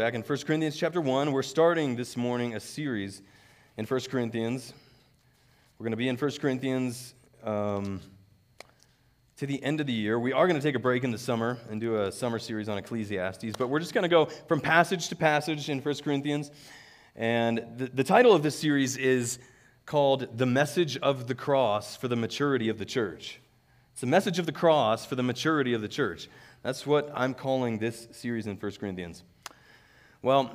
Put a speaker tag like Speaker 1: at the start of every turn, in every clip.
Speaker 1: back in 1 Corinthians chapter 1. We're starting this morning a series in 1 Corinthians. We're going to be in 1 Corinthians to the end of the year. We are going to take a break in the summer and do a summer series on Ecclesiastes, but we're just going to go from passage to passage in 1 Corinthians. And the title of this series is called The Message of the Cross for the Maturity of the Church. It's the message of the cross for the maturity of the church. That's what I'm calling this series in 1 Corinthians. Well,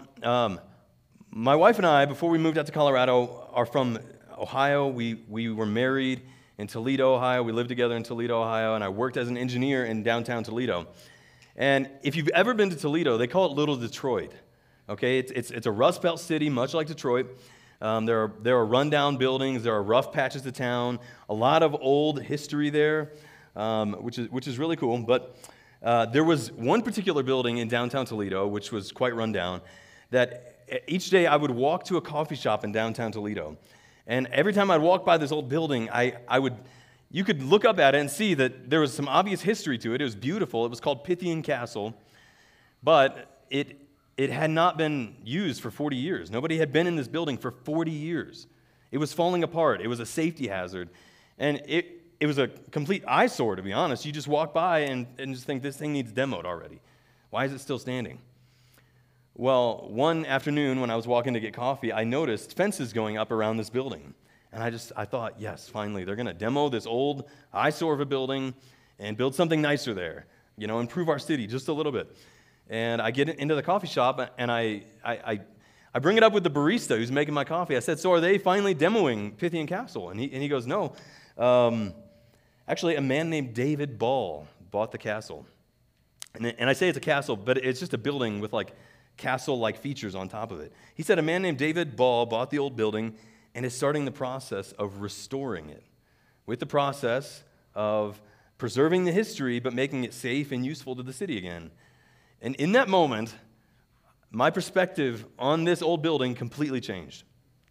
Speaker 1: my wife and I, before we moved out to Colorado, are from Ohio. We were married in Toledo, Ohio. We lived together in Toledo, Ohio, and I worked as an engineer in downtown Toledo. And if you've ever been to Toledo, they call it Little Detroit. Okay, it's a Rust Belt city, much like Detroit. There are rundown buildings. There are rough patches of town. A lot of old history there, which is really cool. But there was one particular building in downtown Toledo, which was quite run down, that each day I would walk to a coffee shop in downtown Toledo. And every time I'd walk by this old building, you could look up at it and see that there was some obvious history to it. It was beautiful. It was called Pythian Castle, but it had not been used for 40 years. Nobody had been in this building for 40 years. It was falling apart. It was a safety hazard. And it was a complete eyesore, to be honest. You just walk by and just think, this thing needs demoed already. Why is it still standing? Well, one afternoon when I was walking to get coffee, I noticed fences going up around this building. And I thought, yes, finally, they're going to demo this old eyesore of a building and build something nicer there, improve our city just a little bit. And I get into the coffee shop, and I bring it up with the barista who's making my coffee. I said, so are they finally demoing Pythian Castle? And he goes, no. Actually, a man named David Ball bought the castle. And I say it's a castle, but it's just a building with castle-like features on top of it. He said a man named David Ball bought the old building and is starting the process of restoring it, with the process of preserving the history but making it safe and useful to the city again. And in that moment, my perspective on this old building completely changed.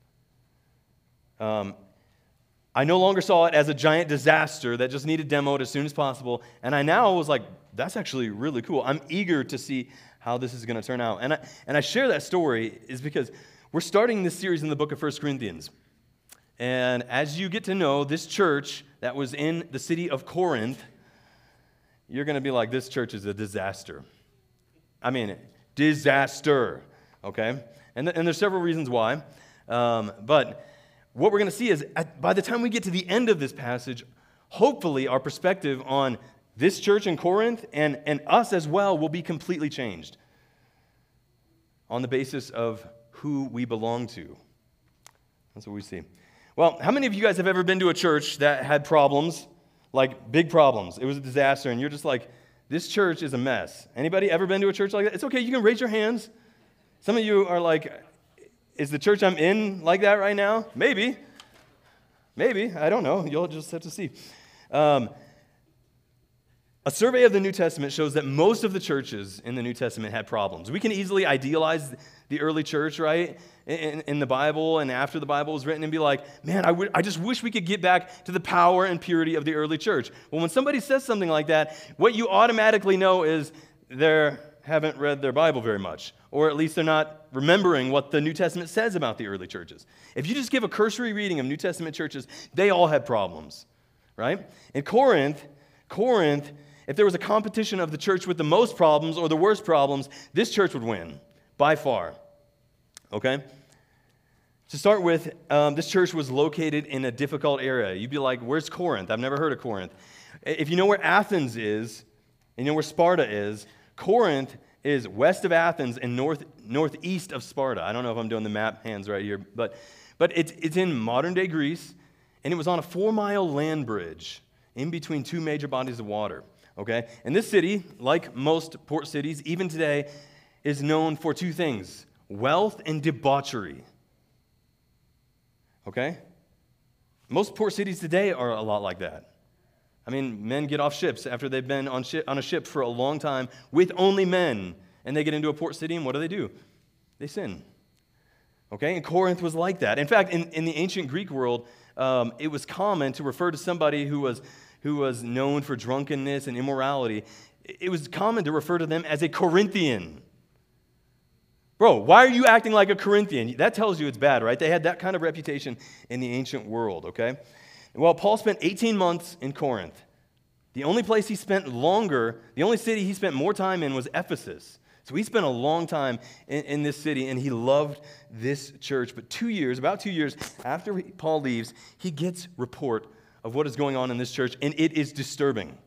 Speaker 1: I no longer saw it as a giant disaster that just needed demoed as soon as possible, and I now was like, that's actually really cool. I'm eager to see how this is going to turn out. And I share that story is because we're starting this series in the book of 1 Corinthians. And as you get to know this church that was in the city of Corinth, you're going to be like, this church is a disaster. I mean, disaster, okay? And there's several reasons why. But what we're going to see is by the time we get to the end of this passage, hopefully our perspective on this church in Corinth and us as well will be completely changed on the basis of who we belong to. That's what we see. Well, how many of you guys have ever been to a church that had problems, like big problems? It was a disaster, and you're just like, this church is a mess. Anybody ever been to a church like that? It's okay, you can raise your hands. Some of you are like, is the church I'm in like that right now? Maybe, I don't know. You'll just have to see. A survey of the New Testament shows that most of the churches in the New Testament had problems. We can easily idealize the early church, right, in the Bible and after the Bible was written and be like, man, I just wish we could get back to the power and purity of the early church. Well, when somebody says something like that, what you automatically know is they haven't read their Bible very much, or at least they're not remembering what the New Testament says about the early churches. If you just give a cursory reading of New Testament churches, they all had problems, right? In Corinth, if there was a competition of the church with the most problems or the worst problems, this church would win, by far, okay? To start with, this church was located in a difficult area. You'd be like, where's Corinth? I've never heard of Corinth. If you know where Athens is, and you know where Sparta is, Corinth is west of Athens and northeast of Sparta. I don't know if I'm doing the map hands right here, but it's in modern-day Greece, and it was on a 4-mile land bridge in between two major bodies of water. Okay? And this city, like most port cities, even today, is known for two things: wealth and debauchery. Okay? Most port cities today are a lot like that. I mean, men get off ships after they've been on a ship for a long time with only men, and they get into a port city, and what do? They sin. Okay? And Corinth was like that. In fact, in the ancient Greek world, it was common to refer to somebody who was known for drunkenness and immorality. It was common to refer to them as a Corinthian. Bro, why are you acting like a Corinthian? That tells you it's bad, right? They had that kind of reputation in the ancient world, okay? Well, Paul spent 18 months in Corinth. The only place he spent longer, the only city he spent more time in was Ephesus. So he spent a long time in this city, and he loved this church. But about 2 years after Paul leaves, he gets report of what is going on in this church, and it is disturbing.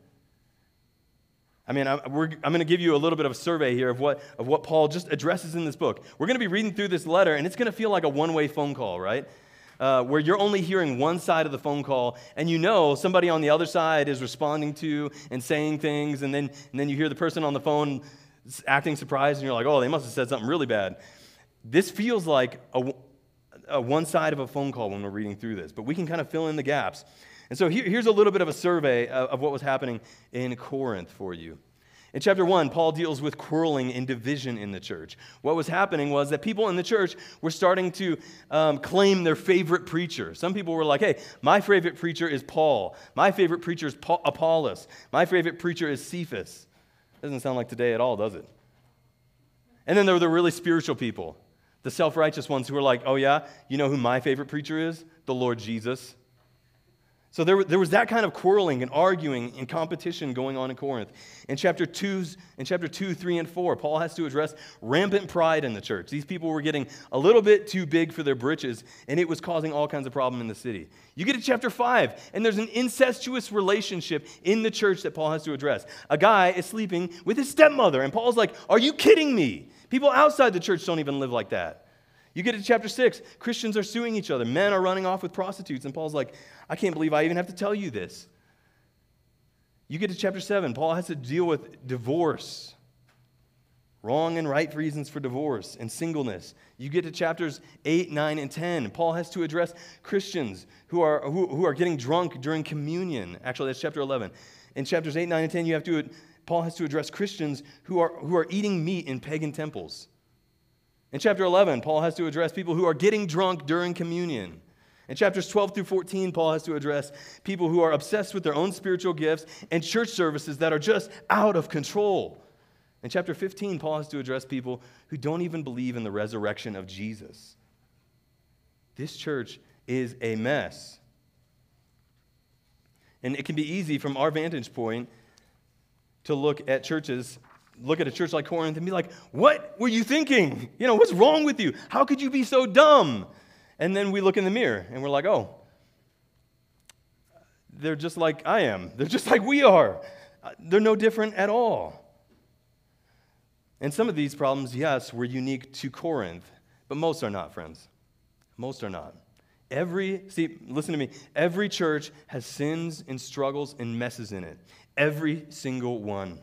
Speaker 1: I mean, I'm going to give you a little bit of a survey here of what Paul just addresses in this book. We're going to be reading through this letter, and it's going to feel like a one-way phone call, right? Where you're only hearing one side of the phone call, and you know somebody on the other side is responding to and saying things, and then you hear the person on the phone acting surprised, and you're like, oh, they must have said something really bad. This feels like a one side of a phone call when we're reading through this, but we can kind of fill in the gaps. And so here's a little bit of a survey of what was happening in Corinth for you. In chapter 1, Paul deals with quarreling and division in the church. What was happening was that people in the church were starting to claim their favorite preacher. Some people were like, hey, my favorite preacher is Paul. My favorite preacher is Apollos. My favorite preacher is Cephas. Doesn't sound like today at all, does it? And then there were the really spiritual people, the self-righteous ones who were like, oh yeah, you know who my favorite preacher is? The Lord Jesus. So there was that kind of quarreling and arguing and competition going on in Corinth. In chapter 2, 3, and 4, Paul has to address rampant pride in the church. These people were getting a little bit too big for their britches, and it was causing all kinds of problem in the city. You get to chapter 5, and there's an incestuous relationship in the church that Paul has to address. A guy is sleeping with his stepmother, and Paul's like, are you kidding me? People outside the church don't even live like that. You get to chapter 6, Christians are suing each other. Men are running off with prostitutes, and Paul's like, I can't believe I even have to tell you this. You get to chapter 7, Paul has to deal with divorce, wrong and right reasons for divorce, and singleness. You get to chapters 8, 9, and 10. Paul has to address Christians who are getting drunk during communion. Actually, that's chapter 11. In chapters 8, 9, and 10, Paul has to address Christians who are eating meat in pagan temples. In chapter 11, Paul has to address people who are getting drunk during communion. In chapters 12 through 14, Paul has to address people who are obsessed with their own spiritual gifts and church services that are just out of control. In chapter 15, Paul has to address people who don't even believe in the resurrection of Jesus. This church is a mess. And it can be easy from our vantage point to look at a church like Corinth and be like, what were you thinking? What's wrong with you? How could you be so dumb? And then we look in the mirror and we're like, oh, they're just like I am. They're just like we are. They're no different at all. And some of these problems, yes, were unique to Corinth, but most are not, friends. Most are not. Listen to me. Every church has sins and struggles and messes in it. Every single one.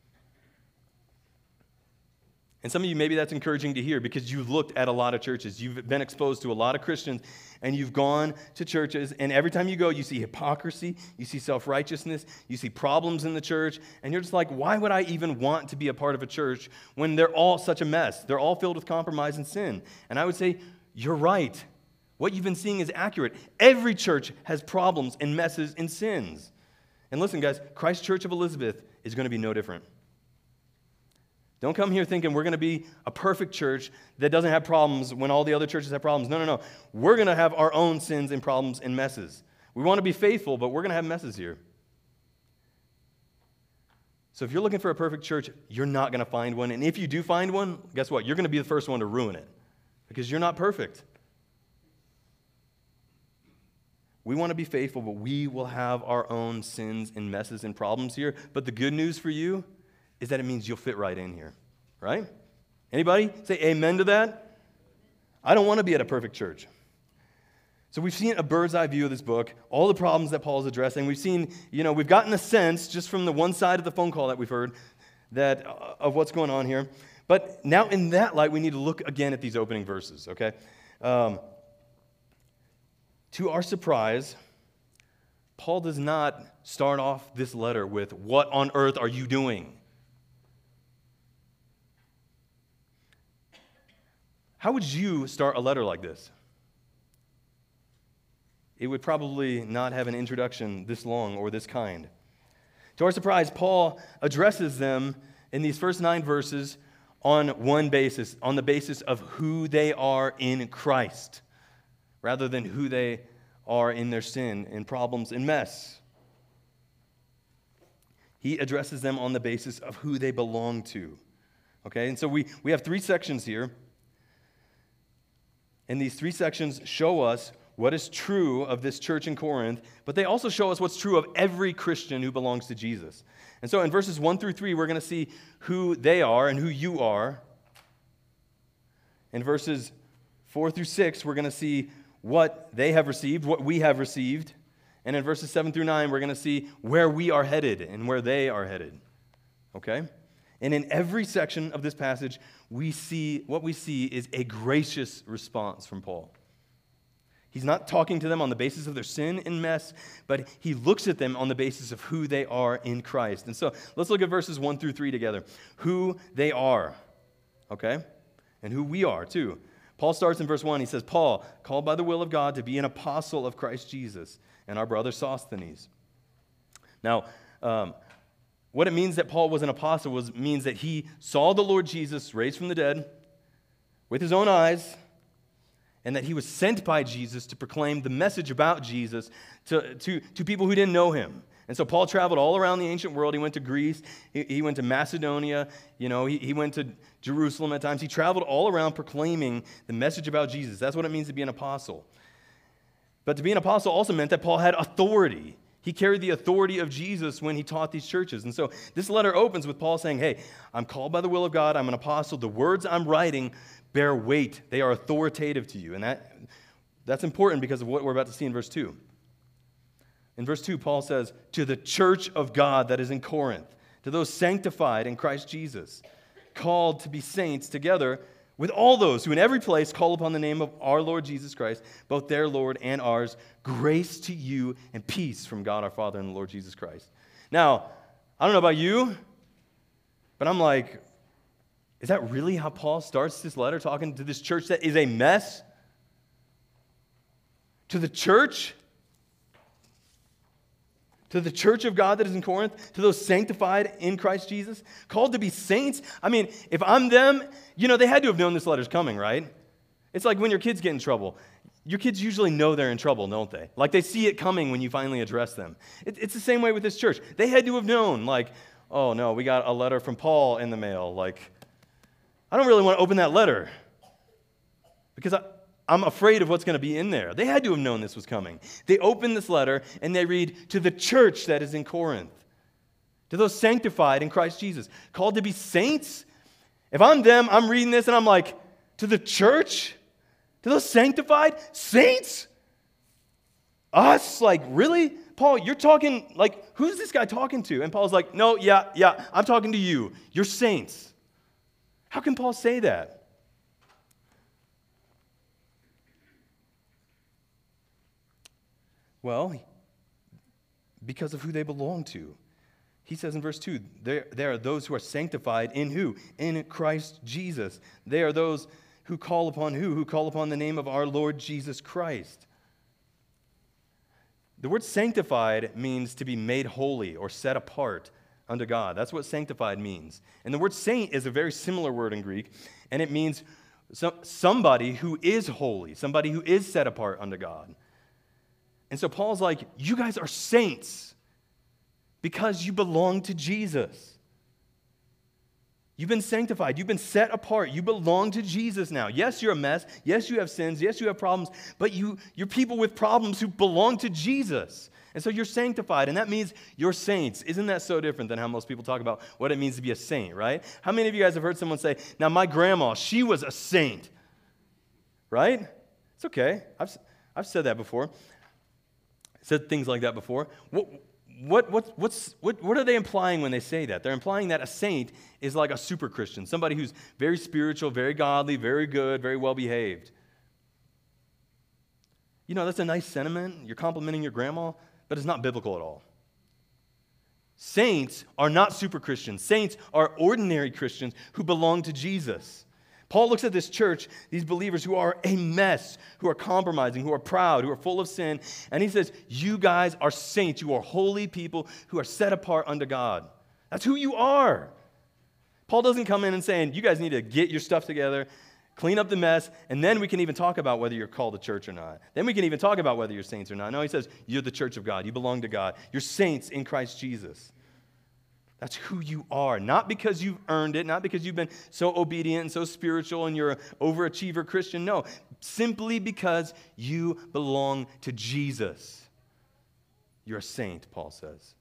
Speaker 1: And some of you, maybe that's encouraging to hear because you've looked at a lot of churches. You've been exposed to a lot of Christians, and you've gone to churches, and every time you go, you see hypocrisy, you see self-righteousness, you see problems in the church, and you're just like, why would I even want to be a part of a church when they're all such a mess? They're all filled with compromise and sin. And I would say, you're right. What you've been seeing is accurate. Every church has problems and messes and sins. And listen, guys, Christ Church of Elizabeth is going to be no different. Don't come here thinking we're going to be a perfect church that doesn't have problems when all the other churches have problems. No. We're going to have our own sins and problems and messes. We want to be faithful, but we're going to have messes here. So if you're looking for a perfect church, you're not going to find one. And if you do find one, guess what? You're going to be the first one to ruin it because you're not perfect. We want to be faithful, but we will have our own sins and messes and problems here. But the good news for you is that it means you'll fit right in here, right? Anybody say amen to that? I don't want to be at a perfect church. So we've seen a bird's eye view of this book, all the problems that Paul's addressing. We've seen, we've gotten a sense just from the one side of the phone call that we've heard that of what's going on here. But now in that light, we need to look again at these opening verses, okay? To our surprise, Paul does not start off this letter with, what on earth are you doing? How would you start a letter like this? It would probably not have an introduction this long or this kind. To our surprise, Paul addresses them in these first 9 verses on one basis, on the basis of who they are in Christ, rather than who they are in their sin and problems and mess. He addresses them on the basis of who they belong to. Okay, and so we have 3 sections here. And these 3 sections show us what is true of this church in Corinth, but they also show us what's true of every Christian who belongs to Jesus. And so in verses 1 through 3, we're going to see who they are and who you are. In verses 4 through 6, we're going to see what they have received, what we have received. And in verses 7 through 9, we're going to see where we are headed and where they are headed. Okay? And in every section of this passage, what we see is a gracious response from Paul. He's not talking to them on the basis of their sin and mess, but he looks at them on the basis of who they are in Christ. And so let's look at verses 1 through 3 together. Who they are, okay? And who we are, too. Paul starts in verse 1. He says, Paul, called by the will of God to be an apostle of Christ Jesus, and our brother Sosthenes. Now, what it means that Paul was an apostle means that he saw the Lord Jesus raised from the dead with his own eyes, and that he was sent by Jesus to proclaim the message about Jesus to people who didn't know him. And so Paul traveled all around the ancient world. He went to Greece. He went to Macedonia. He went to Jerusalem at times. He traveled all around proclaiming the message about Jesus. That's what it means to be an apostle. But to be an apostle also meant that Paul had authority. He carried the authority of Jesus when he taught these churches. And so this letter opens with Paul saying, hey, I'm called by the will of God. I'm an apostle. The words I'm writing bear weight. They are authoritative to you. And that's important because of what we're about to see in verse 2. In verse 2, Paul says, to the church of God that is in Corinth, to those sanctified in Christ Jesus, called to be saints together with all those who in every place call upon the name of our Lord Jesus Christ, both their Lord and ours, grace to you and peace from God our Father and the Lord Jesus Christ. Now, I don't know about you, but I'm like, is that really how Paul starts this letter, talking to this church that is a mess? To the church? To the church of God that is in Corinth? To those sanctified in Christ Jesus? Called to be saints? I mean, if I'm them, they had to have known this letter's coming, right? It's like when your kids get in trouble. Your kids usually know they're in trouble, don't they? Like they see it coming when you finally address them. It's the same way with this church. They had to have known, like, oh no, we got a letter from Paul in the mail. Like, I don't really want to open that letter because I'm afraid of what's going to be in there. They had to have known this was coming. They open this letter and they read, to the church that is in Corinth, to those sanctified in Christ Jesus, called to be saints. If I'm them, I'm reading this and I'm like, to the church? To those sanctified saints? Us? Like, really? Paul, you're talking, like, who's this guy talking to? And Paul's like, no, yeah, I'm talking to you. You're saints. How can Paul say that? Well, because of who they belong to. He says in verse 2, there are those who are sanctified in who? In Christ Jesus. They are those who call upon who? Who call upon the name of our Lord Jesus Christ. The word sanctified means to be made holy or set apart unto God. That's what sanctified means. And the word saint is a very similar word in Greek, and it means somebody who is holy, somebody who is set apart unto God. And so Paul's like, you guys are saints because you belong to Jesus. You've been sanctified. You've been set apart. You belong to Jesus now. Yes, you're a mess. Yes, you have sins. Yes, you have problems. But you're people with problems who belong to Jesus. And so you're sanctified, and that means you're saints. Isn't that so different than how most people talk about what it means to be a saint, right? How many of you guys have heard someone say, now my grandma, she was a saint, right? It's okay. I've said that before. Said things like that before. What are they implying when they say that? They're implying that a saint is like a super Christian, somebody who's very spiritual, very godly, very good, very well behaved. That's a nice sentiment. You're complimenting your grandma, but it's not biblical at all. Saints are not super Christians. Saints are ordinary Christians who belong to Jesus. Paul looks at this church, these believers who are a mess, who are compromising, who are proud, who are full of sin, and he says, you guys are saints. You are holy people who are set apart unto God. That's who you are. Paul doesn't come in and saying, you guys need to get your stuff together, clean up the mess, and then we can even talk about whether you're called a church or not. Then we can even talk about whether you're saints or not. No, he says, you're the church of God. You belong to God. You're saints in Christ Jesus. That's who you are. Not because you've earned it, not because you've been so obedient and so spiritual and you're an overachiever Christian. No, simply because you belong to Jesus. You're a saint, Paul says.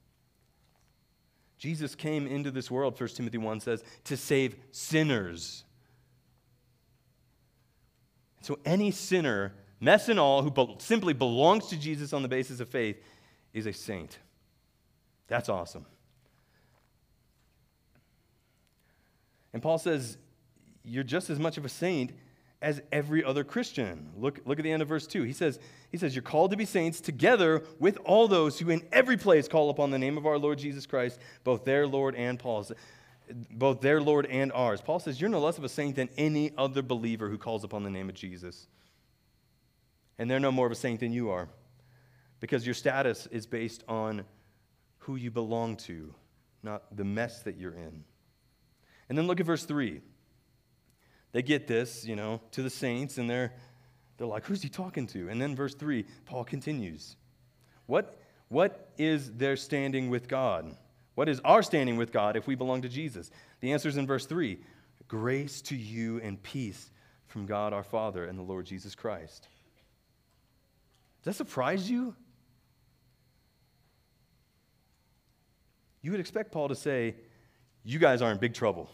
Speaker 1: Jesus came into this world, 1 Timothy 1 says, to save sinners. So any sinner, mess and all, who simply belongs to Jesus on the basis of faith is a saint. That's awesome. And Paul says, you're just as much of a saint as every other Christian. Look at the end of verse 2. He says, you're called to be saints together with all those who in every place call upon the name of our Lord Jesus Christ, both their Lord and ours. Paul says, you're no less of a saint than any other believer who calls upon the name of Jesus. And they're no more of a saint than you are, because your status is based on who you belong to, not the mess that you're in. And then look at verse 3. They get this, to the saints, and they're like, who's he talking to? And then verse 3, Paul continues. What is their standing with God? What is our standing with God if we belong to Jesus? The answer is in verse 3. Grace to you and peace from God our Father and the Lord Jesus Christ. Does that surprise you? You would expect Paul to say, you guys are in big trouble.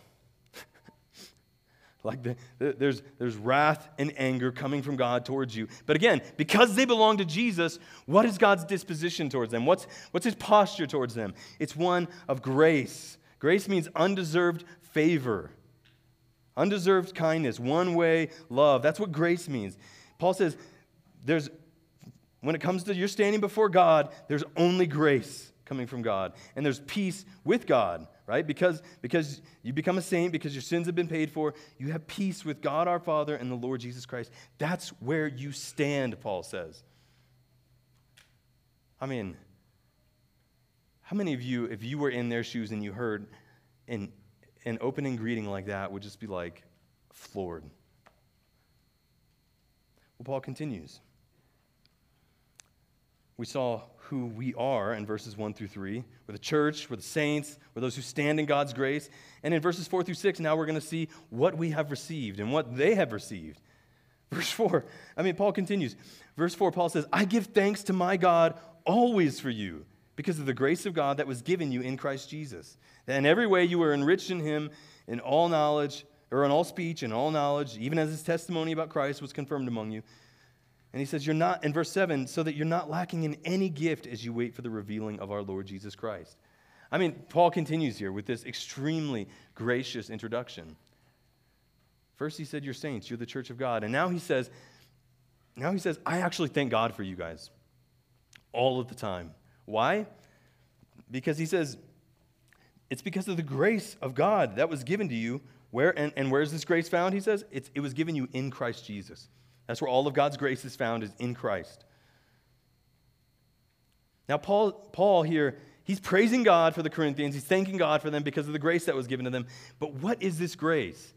Speaker 1: There's wrath and anger coming from God towards you. But again, because they belong to Jesus, what is God's disposition towards them? What's his posture towards them? It's one of grace. Grace means undeserved favor, undeserved kindness, one-way love. That's what grace means. Paul says, when it comes to your standing before God, there's only grace coming from God. And there's peace with God, right? Because you become a saint, because your sins have been paid for, you have peace with God our Father and the Lord Jesus Christ. That's where you stand, Paul says. I mean, how many of you, if you were in their shoes and you heard an opening greeting like that, would just be like floored? Well, Paul continues. We saw who we are in verses 1 through 3. We're the church, we're the saints, we're those who stand in God's grace. And in verses 4 through 6, now we're going to see what we have received and what they have received. Verse 4, Paul continues. Verse 4, Paul says, I give thanks to my God always for you, because of the grace of God that was given you in Christ Jesus. That in every way you were enriched in him in all knowledge, or in all speech and all knowledge, even as his testimony about Christ was confirmed among you. And he says, you're not, in verse 7, so that you're not lacking in any gift as you wait for the revealing of our Lord Jesus Christ. Paul continues here with this extremely gracious introduction. First he said, you're saints, you're the church of God. And now he says, I actually thank God for you guys all of the time. Why? Because he says, it's because of the grace of God that was given to you. Where's this grace found? He says, it was given you in Christ Jesus. That's where all of God's grace is found, is in Christ. Now, Paul here, he's praising God for the Corinthians. He's thanking God for them because of the grace that was given to them. But what is this grace?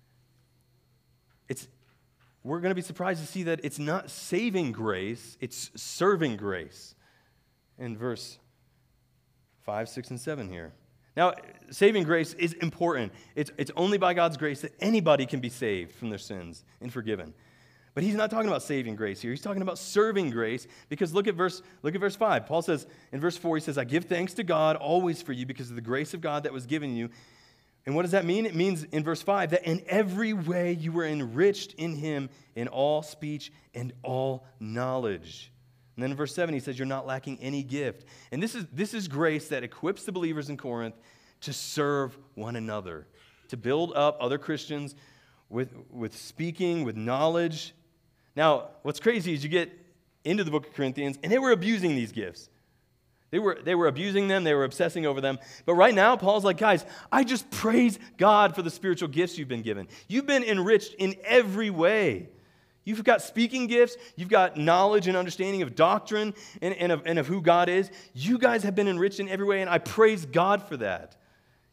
Speaker 1: We're going to be surprised to see that it's not saving grace, it's serving grace. In verse 5, 6, and 7 here. Now, saving grace is important. It's only by God's grace that anybody can be saved from their sins and forgiven. But he's not talking about saving grace here. He's talking about serving grace, because look at verse 5. Paul says in verse 4, he says, I give thanks to God always for you because of the grace of God that was given you. And what does that mean? It means in verse 5 that in every way you were enriched in him in all speech and all knowledge. And then in verse 7 he says you're not lacking any gift. And this is grace that equips the believers in Corinth to serve one another, to build up other Christians with speaking, with knowledge. Now, what's crazy is you get into the book of Corinthians, and they were abusing these gifts. They were abusing them. They were obsessing over them. But right now, Paul's like, guys, I just praise God for the spiritual gifts you've been given. You've been enriched in every way. You've got speaking gifts. You've got knowledge and understanding of doctrine and of who God is. You guys have been enriched in every way, and I praise God for that.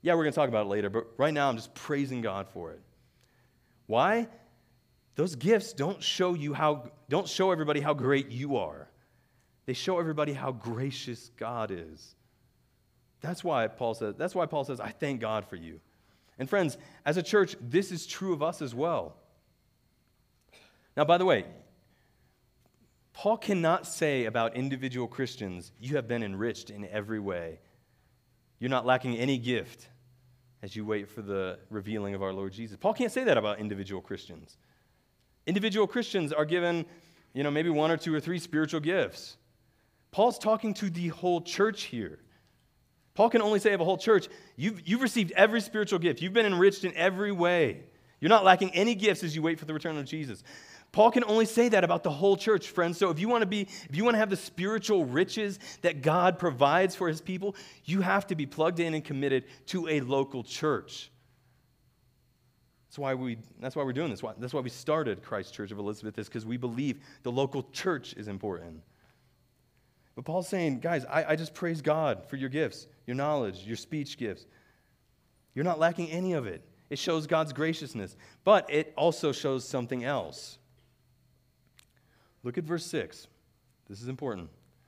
Speaker 1: Yeah, we're going to talk about it later, but right now I'm just praising God for it. Why? Those gifts don't show everybody how great you are. They show everybody how gracious God is. That's why Paul says, I thank God for you. And friends, as a church, this is true of us as well. Now, by the way, Paul cannot say about individual Christians, you have been enriched in every way. You're not lacking any gift as you wait for the revealing of our Lord Jesus. Paul can't say that about individual Christians. Individual Christians are given, maybe 1 or 2 or 3 spiritual gifts. Paul's talking to the whole church here. Paul can only say of a whole church, you've received every spiritual gift. You've been enriched in every way. You're not lacking any gifts as you wait for the return of Jesus. Paul can only say that about the whole church, friends. So if you want to have the spiritual riches that God provides for his people, you have to be plugged in and committed to a local church. That's why we're doing this. That's why we started Christ Church of Elizabeth, is because we believe the local church is important. But Paul's saying, guys, I just praise God for your gifts, your knowledge, your speech gifts. You're not lacking any of it. It shows God's graciousness. But it also shows something else. Look at verse 6. This is important.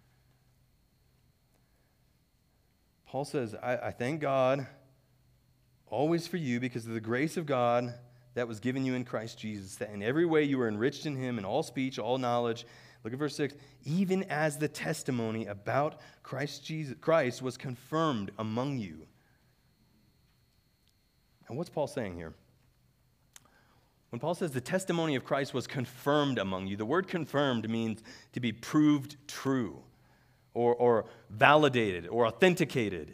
Speaker 1: Paul says, I thank God always for you because of the grace of God that was given you in Christ Jesus, that in every way you were enriched in him in all speech, all knowledge. Look at verse 6. Even as the testimony about Christ was confirmed among you. And what's Paul saying here? When Paul says the testimony of Christ was confirmed among you, the word confirmed means to be proved true or validated or authenticated.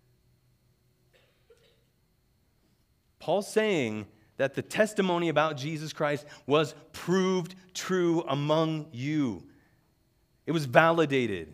Speaker 1: Paul's saying that the testimony about Jesus Christ was proved true among you. It was validated.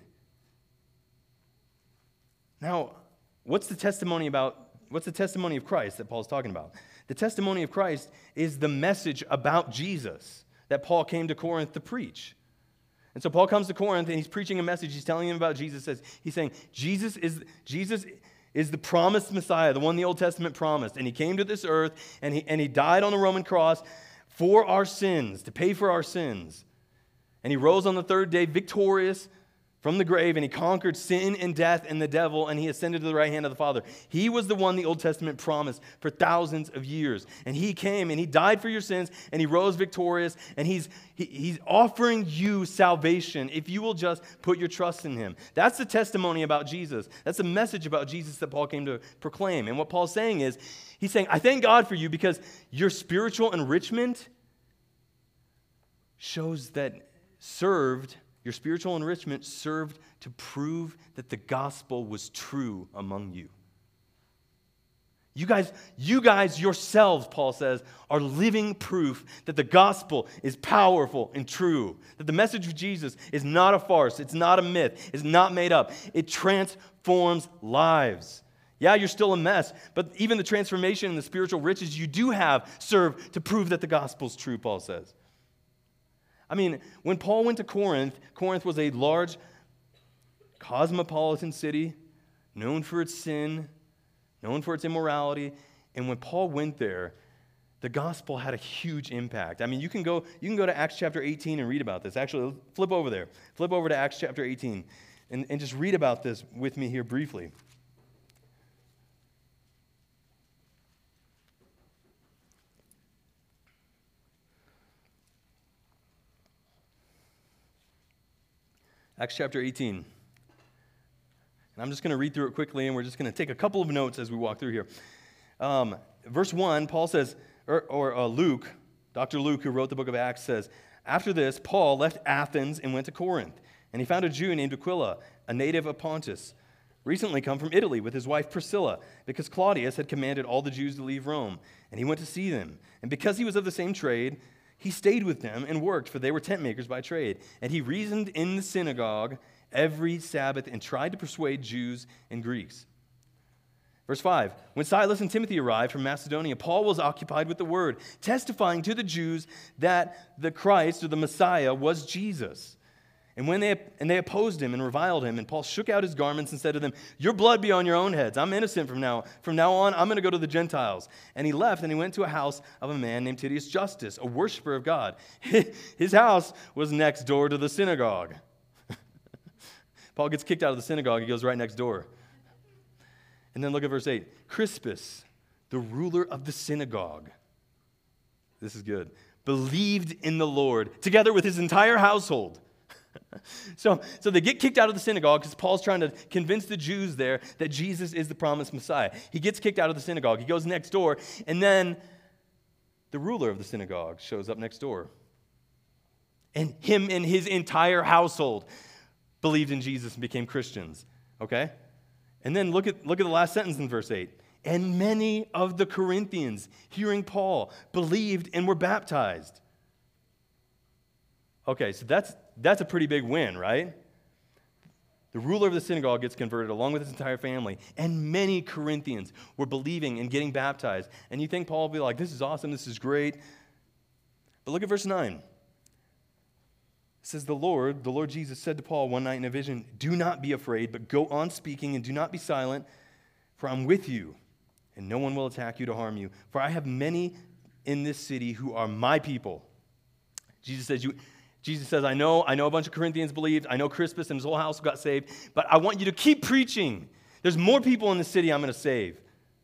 Speaker 1: Now, what's the testimony of Christ that Paul's talking about? The testimony of Christ is the message about Jesus that Paul came to Corinth to preach. And so Paul comes to Corinth and he's preaching a message. He's telling them about Jesus. He's saying Jesus is the promised Messiah, the one the Old Testament promised. And he came to this earth and he died on the Roman cross for our sins, to pay for our sins. And he rose on the third day victorious from the grave, and he conquered sin and death and the devil, and he ascended to the right hand of the Father. He was the one the Old Testament promised for thousands of years. And he came and he died for your sins, and he rose victorious, and he's offering you salvation if you will just put your trust in him. That's the testimony about Jesus. That's the message about Jesus that Paul came to proclaim. And what Paul's saying is, he's saying, I thank God for you because your spiritual enrichment your spiritual enrichment served to prove that the gospel was true among you. You guys yourselves, Paul says, are living proof that the gospel is powerful and true. That the message of Jesus is not a farce, it's not a myth, it's not made up. It transforms lives. Yeah, you're still a mess, but even the transformation and the spiritual riches you do have serve to prove that the gospel's true, Paul says. I mean, when Paul went to Corinth, Corinth was a large cosmopolitan city, known for its sin, known for its immorality. And when Paul went there, the gospel had a huge impact. I mean, you can go to Acts chapter 18 and read about this. Actually, flip over there. Flip over to Acts chapter 18 and just read about this with me here briefly. Acts chapter 18. And I'm just going to read through it quickly, and we're just going to take a couple of notes as we walk through here. Verse 1, Paul says, Luke, Dr. Luke, who wrote the book of Acts, says, after this, Paul left Athens and went to Corinth, and he found a Jew named Aquila, a native of Pontus, recently come from Italy with his wife Priscilla, because Claudius had commanded all the Jews to leave Rome, and he went to see them. And because he was of the same trade, he stayed with them and worked, for they were tent makers by trade. And he reasoned in the synagogue every Sabbath and tried to persuade Jews and Greeks. Verse 5, when Silas and Timothy arrived from Macedonia, Paul was occupied with the word, testifying to the Jews that the Christ, or the Messiah, was Jesus. And they opposed him and reviled him, and Paul shook out his garments and said to them, "Your blood be on your own heads. I'm innocent from now. From now on, I'm going to go to the Gentiles." And he left, and he went to a house of a man named Titius Justus, a worshiper of God. His house was next door to the synagogue. Paul gets kicked out of the synagogue. He goes right next door. And then look at verse 8. Crispus, the ruler of the synagogue, this is good, believed in the Lord, together with his entire household. So they get kicked out of the synagogue because Paul's trying to convince the Jews there that Jesus is the promised Messiah. He gets kicked out of the synagogue. He goes next door, and then the ruler of the synagogue shows up next door. And him and his entire household believed in Jesus and became Christians. Okay? And then look at the last sentence in verse 8. And many of the Corinthians, hearing Paul, believed and were baptized. Okay, so that's a pretty big win, right? The ruler of the synagogue gets converted along with his entire family, and many Corinthians were believing and getting baptized. And you think Paul will be like, this is awesome, this is great. But look at verse 9. It says, the Lord Jesus said to Paul one night in a vision, "Do not be afraid, but go on speaking and do not be silent, for I'm with you, and no one will attack you to harm you. For I have many in this city who are my people." Jesus says, I know a bunch of Corinthians believed. I know Crispus and his whole house got saved. But I want you to keep preaching. There's more people in the city I'm going to save.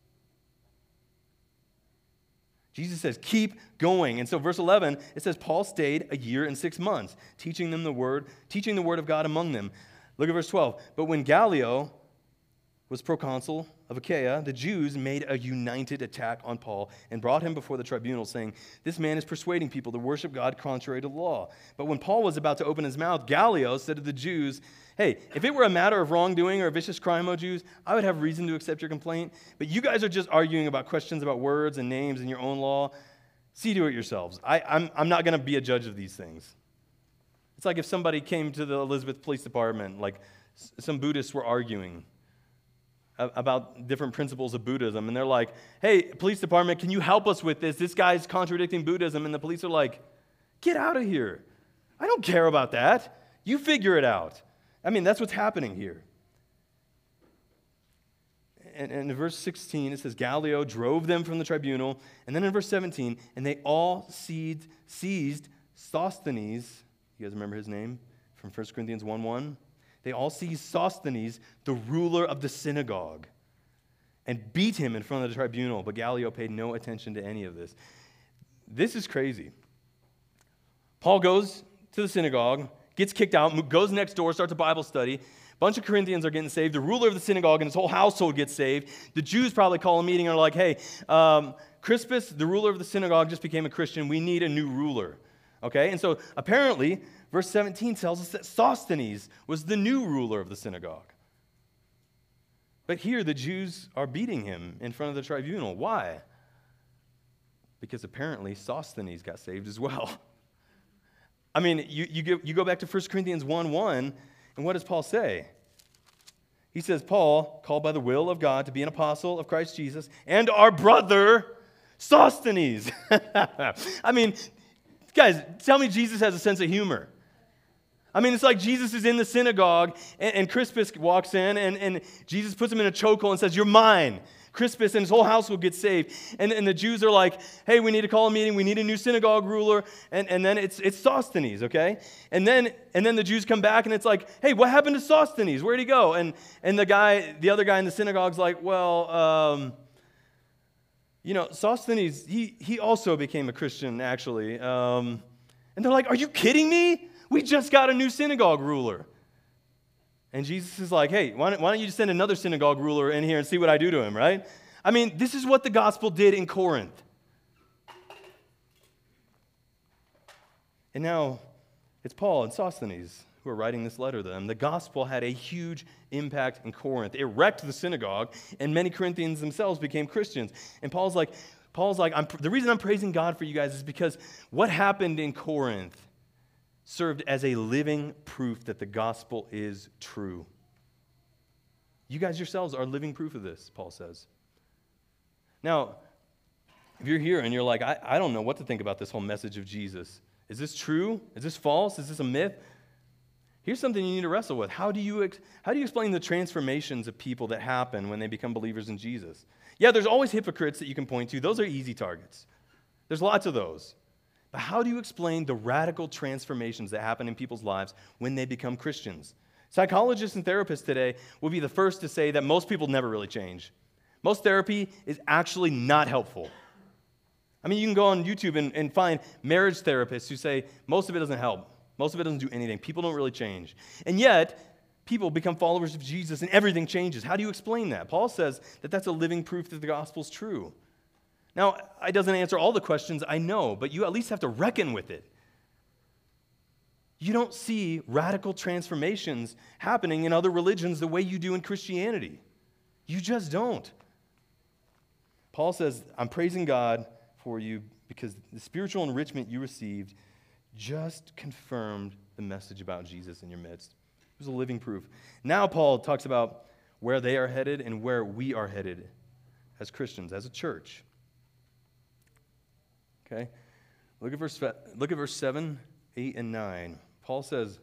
Speaker 1: Jesus says, keep going. And so verse 11, it says, Paul stayed a year and 6 months, teaching the word of God among them. Look at verse 12. But when Gallio was proconsul of Achaia, the Jews made a united attack on Paul and brought him before the tribunal, saying, "This man is persuading people to worship God contrary to law." But when Paul was about to open his mouth, Gallio said to the Jews, "Hey, if it were a matter of wrongdoing or a vicious crime, O Jews, I would have reason to accept your complaint. But you guys are just arguing about questions about words and names and your own law. See to it yourselves. I'm not going to be a judge of these things." It's like if somebody came to the Elizabeth Police Department, like some Buddhists were arguing about different principles of Buddhism, and they're like, "Hey, police department, can you help us with this? This guy's contradicting Buddhism." And the police are like, "Get out of here. I don't care about that. You figure it out." I mean, that's what's happening here. And in verse 16, it says, Gallio drove them from the tribunal. And then in verse 17, and they all seized Sosthenes. You guys remember his name from 1 Corinthians 1:1? They all seized Sosthenes, the ruler of the synagogue, and beat him in front of the tribunal. But Gallio paid no attention to any of this. This is crazy. Paul goes to the synagogue, gets kicked out, goes next door, starts a Bible study. A bunch of Corinthians are getting saved. The ruler of the synagogue and his whole household gets saved. The Jews probably call a meeting and are like, "Hey, Crispus, the ruler of the synagogue, just became a Christian. We need a new ruler." Okay? And so apparently, verse 17 tells us that Sosthenes was the new ruler of the synagogue. But here the Jews are beating him in front of the tribunal. Why? Because apparently Sosthenes got saved as well. I mean, you go back to 1 Corinthians 1:1, and what does Paul say? He says, Paul, called by the will of God to be an apostle of Christ Jesus, and our brother Sosthenes. I mean, guys, tell me Jesus has a sense of humor. I mean, it's like Jesus is in the synagogue, and Crispus walks in, and Jesus puts him in a chokehold and says, "You're mine." Crispus and his whole house will get saved. And the Jews are like, "Hey, we need to call a meeting. We need a new synagogue ruler." And then it's Sosthenes, okay? And then the Jews come back, and it's like, "Hey, what happened to Sosthenes? Where'd he go?" And the other guy in the synagogue's like, "Well, Sosthenes, he also became a Christian, actually." And they're like, "Are you kidding me? We just got a new synagogue ruler." And Jesus is like, "Hey, why don't you just send another synagogue ruler in here and see what I do to him," right? I mean, this is what the gospel did in Corinth. And now it's Paul and Sosthenes who are writing this letter to them. The gospel had a huge impact in Corinth. It wrecked the synagogue, and many Corinthians themselves became Christians. And Paul's like, the reason I'm praising God for you guys is because what happened in Corinth served as a living proof that the gospel is true. You guys yourselves are living proof of this, Paul says. Now, if you're here and you're like, I don't know what to think about this whole message of Jesus. Is this true? Is this false? Is this a myth? Here's something you need to wrestle with. How do you explain the transformations of people that happen when they become believers in Jesus? Yeah, there's always hypocrites that you can point to. Those are easy targets. There's lots of those. But how do you explain the radical transformations that happen in people's lives when they become Christians? Psychologists and therapists today will be the first to say that most people never really change. Most therapy is actually not helpful. I mean, you can go on YouTube and find marriage therapists who say most of it doesn't help. Most of it doesn't do anything. People don't really change. And yet, people become followers of Jesus and everything changes. How do you explain that? Paul says that that's a living proof that the gospel's true. Now, it doesn't answer all the questions, I know, but you at least have to reckon with it. You don't see radical transformations happening in other religions the way you do in Christianity. You just don't. Paul says, I'm praising God for you because the spiritual enrichment you received just confirmed the message about Jesus in your midst. It was a living proof. Now Paul talks about where they are headed and where we are headed as Christians, as a church. Okay? Look at verse 7, 8, and 9. Paul says,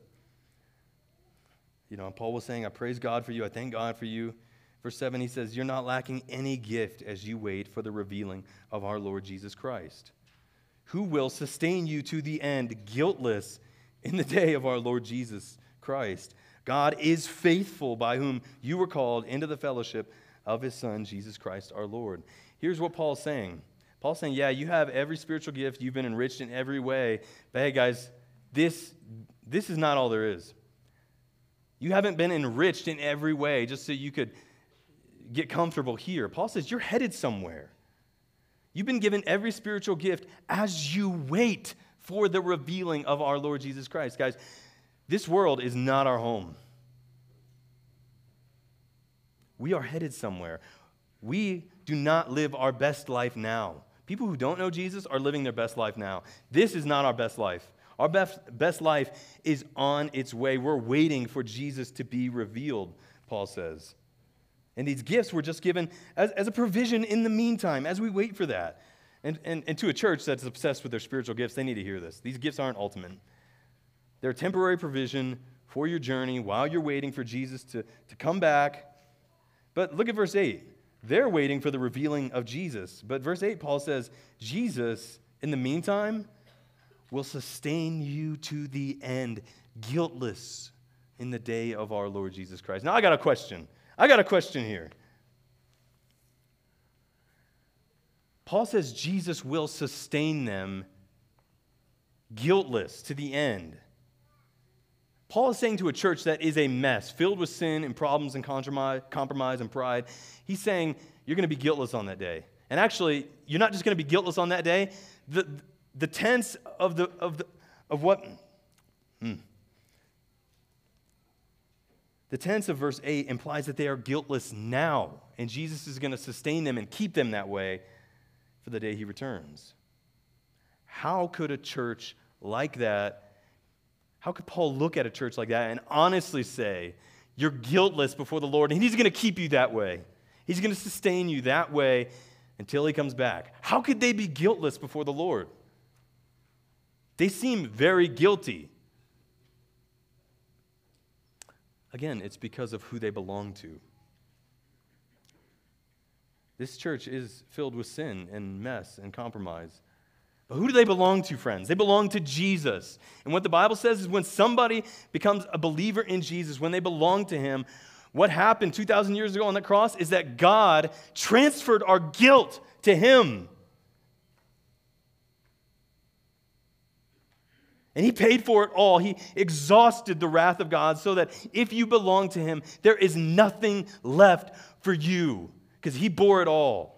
Speaker 1: Paul was saying, I praise God for you, I thank God for you. Verse 7, he says, you're not lacking any gift as you wait for the revealing of our Lord Jesus Christ, who will sustain you to the end, guiltless in the day of our Lord Jesus Christ. God is faithful, by whom you were called into the fellowship of his Son, Jesus Christ our Lord. Here's what Paul's saying. Paul's saying, yeah, you have every spiritual gift, you've been enriched in every way, but hey guys, this is not all there is. You haven't been enriched in every way just so you could get comfortable here. Paul says you're headed somewhere. You've been given every spiritual gift as you wait for the revealing of our Lord Jesus Christ. Guys, this world is not our home. We are headed somewhere. We do not live our best life now. People who don't know Jesus are living their best life now. This is not our best life. Our best life is on its way. We're waiting for Jesus to be revealed, Paul says. And these gifts were just given as a provision in the meantime, as we wait for that. And to a church that's obsessed with their spiritual gifts, they need to hear this. These gifts aren't ultimate. They're a temporary provision for your journey while you're waiting for Jesus to come back. But look at verse 8. They're waiting for the revealing of Jesus. But verse 8, Paul says, Jesus, in the meantime, will sustain you to the end, guiltless in the day of our Lord Jesus Christ. Now, I got a question here. Paul says Jesus will sustain them guiltless to the end. Paul is saying to a church that is a mess, filled with sin and problems and compromise and pride, he's saying you're going to be guiltless on that day. And actually, you're not just going to be guiltless on that day. The tense of what? The tense of verse 8 implies that they are guiltless now, and Jesus is going to sustain them and keep them that way for the day he returns. How could a church like that, how could Paul look at a church like that and honestly say, you're guiltless before the Lord, and he's going to keep you that way. He's going to sustain you that way until he comes back. How could they be guiltless before the Lord? They seem very guilty. Again, it's because of who they belong to. This church is filled with sin and mess and compromise. But who do they belong to, friends? They belong to Jesus. And what the Bible says is when somebody becomes a believer in Jesus, when they belong to him, what happened 2,000 years ago on the cross is that God transferred our guilt to him. And he paid for it all. He exhausted the wrath of God so that if you belong to him, there is nothing left for you because he bore it all.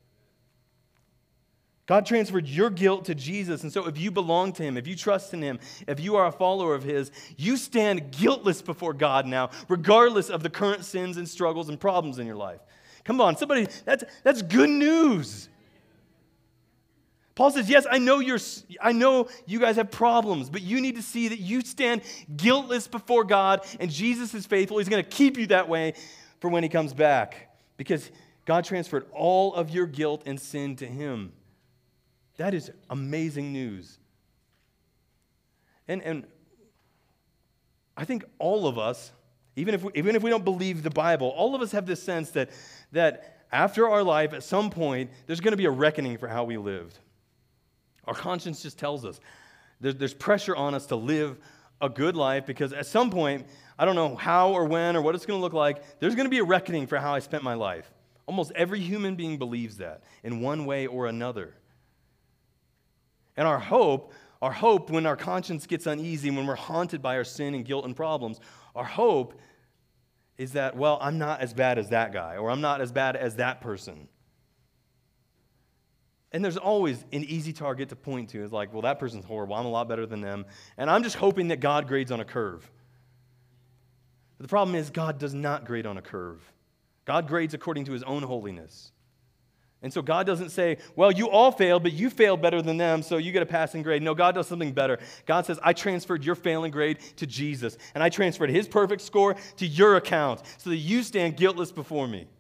Speaker 1: God transferred your guilt to Jesus, and so if you belong to him, if you trust in him, if you are a follower of his, you stand guiltless before God now, regardless of the current sins and struggles and problems in your life. Come on, somebody, that's good news. Paul says, yes, I know you guys have problems, but you need to see that you stand guiltless before God, and Jesus is faithful. He's going to keep you that way for when he comes back, because God transferred all of your guilt and sin to him. That is amazing news. And I think all of us, even if we don't believe the Bible, all of us have this sense that after our life, at some point, there's going to be a reckoning for how we lived. Our conscience just tells us. There's pressure on us to live a good life because at some point, I don't know how or when or what it's going to look like, there's going to be a reckoning for how I spent my life. Almost every human being believes that in one way or another. And our hope when our conscience gets uneasy, when we're haunted by our sin and guilt and problems, our hope is that, well, I'm not as bad as that guy, or I'm not as bad as that person. And there's always an easy target to point to. It's like, well, that person's horrible. I'm a lot better than them. And I'm just hoping that God grades on a curve. But the problem is God does not grade on a curve. God grades according to his own holiness. And so God doesn't say, well, you all failed, but you failed better than them, so you get a passing grade. No, God does something better. God says, I transferred your failing grade to Jesus, and I transferred his perfect score to your account so that you stand guiltless before me.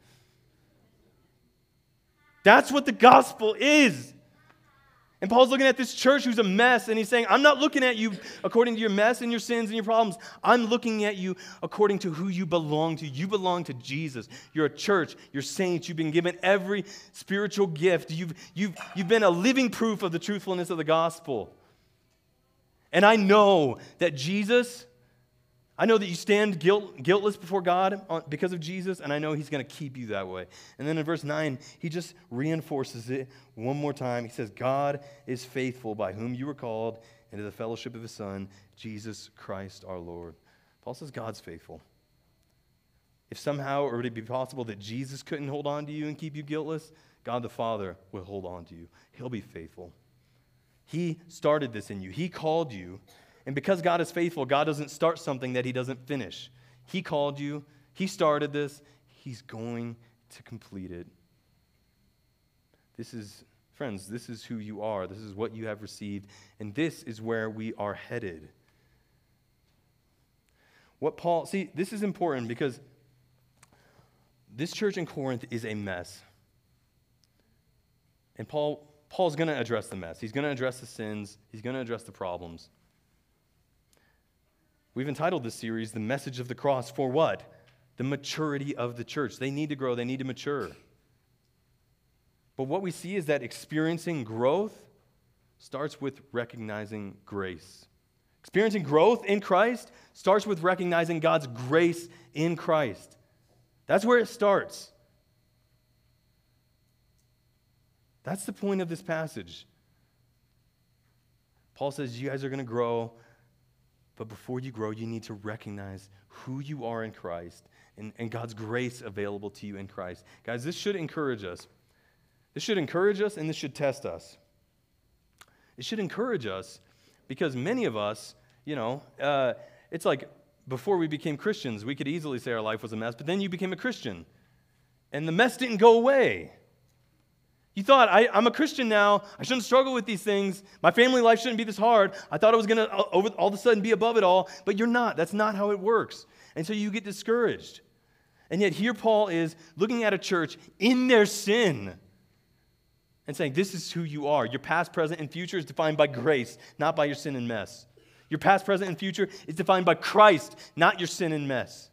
Speaker 1: That's what the gospel is. And Paul's looking at this church who's a mess, and he's saying, I'm not looking at you according to your mess and your sins and your problems. I'm looking at you according to who you belong to. You belong to Jesus. You're a church. You're saints. You've been given every spiritual gift. You've been a living proof of the truthfulness of the gospel. And I know that Jesus, I know that you stand guiltless before God because of Jesus, and I know he's going to keep you that way. And then in verse 9, he just reinforces it one more time. He says, God is faithful, by whom you were called into the fellowship of his Son, Jesus Christ our Lord. Paul says God's faithful. If somehow it would be possible that Jesus couldn't hold on to you and keep you guiltless, God the Father will hold on to you. He'll be faithful. He started this in you. He called you. And because God is faithful, God doesn't start something that he doesn't finish. He called you. He started this. He's going to complete it. Friends, this is who you are. This is what you have received. And this is where we are headed. This is important because this church in Corinth is a mess. And Paul's going to address the mess. He's going to address the sins. He's going to address the problems. We've entitled this series, The Message of the Cross, for what? The maturity of the church. They need to grow. They need to mature. But what we see is that experiencing growth starts with recognizing grace. Experiencing growth in Christ starts with recognizing God's grace in Christ. That's where it starts. That's the point of this passage. Paul says you guys are going to grow. But before you grow, you need to recognize who you are in Christ and God's grace available to you in Christ. Guys, this should encourage us. This should encourage us and this should test us. It should encourage us because many of us, it's like before we became Christians, we could easily say our life was a mess, but then you became a Christian and the mess didn't go away. You thought, I'm a Christian now. I shouldn't struggle with these things. My family life shouldn't be this hard. I thought I was going to all of a sudden be above it all, but you're not. That's not how it works. And so you get discouraged. And yet here Paul is looking at a church in their sin and saying, this is who you are. Your past, present, and future is defined by grace, not by your sin and mess. Your past, present, and future is defined by Christ, not your sin and mess.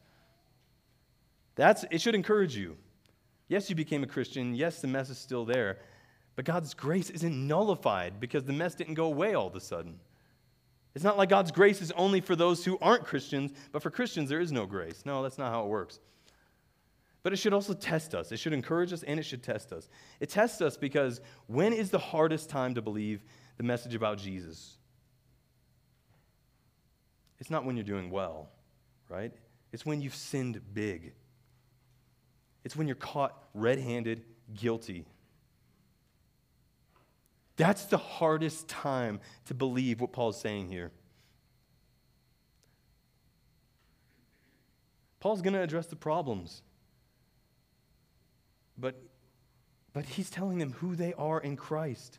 Speaker 1: It should encourage you. Yes, you became a Christian. Yes, the mess is still there. But God's grace isn't nullified because the mess didn't go away all of a sudden. It's not like God's grace is only for those who aren't Christians, but for Christians there is no grace. No, that's not how it works. But it should also test us. It should encourage us and it should test us. It tests us because when is the hardest time to believe the message about Jesus? It's not when you're doing well, right? It's when you've sinned big. It's when you're caught red-handed, guilty. That's the hardest time to believe what Paul's saying here. Paul's going to address the problems. But he's telling them who they are in Christ.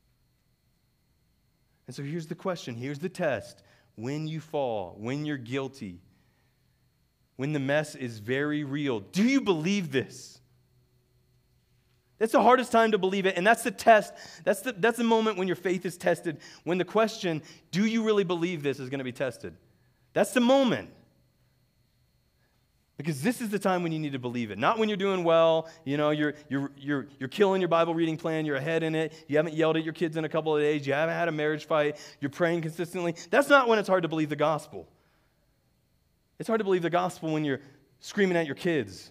Speaker 1: And so here's the question, here's the test. When you fall, when you're guilty, when the mess is very real, do you believe this? That's the hardest time to believe it, and that's the test. That's the moment when your faith is tested, when the question, do you really believe this, is going to be tested. That's the moment. Because this is the time when you need to believe it. Not when you're doing well, you're killing your Bible reading plan, you're ahead in it, you haven't yelled at your kids in a couple of days, you haven't had a marriage fight, you're praying consistently. That's not when it's hard to believe the gospel. It's hard to believe the gospel when you're screaming at your kids.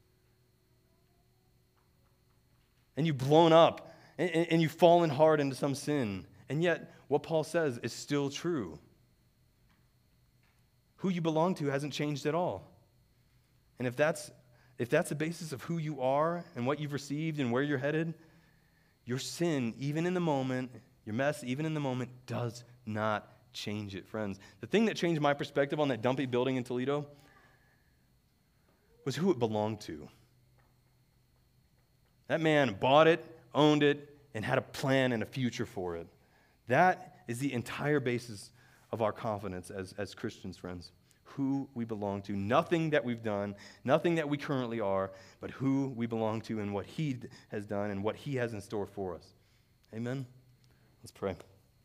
Speaker 1: And you've blown up, and you've fallen hard into some sin. And yet, what Paul says is still true. Who you belong to hasn't changed at all. And if that's the basis of who you are and what you've received and where you're headed, your sin, even in the moment, your mess, even in the moment, does not change it, friends. The thing that changed my perspective on that dumpy building in Toledo was who it belonged to. That man bought it, owned it, and had a plan and a future for it. That is the entire basis of our confidence as Christians, friends. Who we belong to. Nothing that we've done, nothing that we currently are, but who we belong to and what he has done and what he has in store for us. Amen? Let's pray.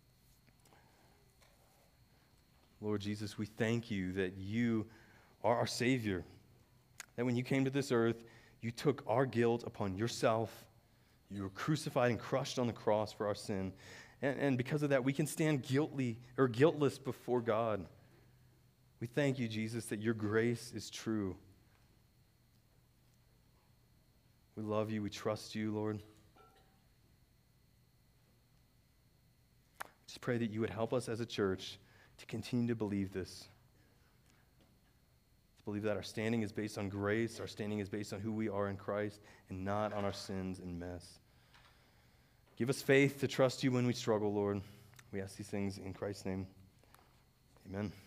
Speaker 1: Lord Jesus, we thank you that you are our Savior. That when you came to this earth, you took our guilt upon yourself. You were crucified and crushed on the cross for our sin. And because of that, we can stand guiltless before God. We thank you, Jesus, that your grace is true. We love you. We trust you, Lord. Just pray that you would help us as a church to continue to believe this. To believe that our standing is based on grace, our standing is based on who we are in Christ, and not on our sins and mess. Give us faith to trust you when we struggle, Lord. We ask these things in Christ's name. Amen.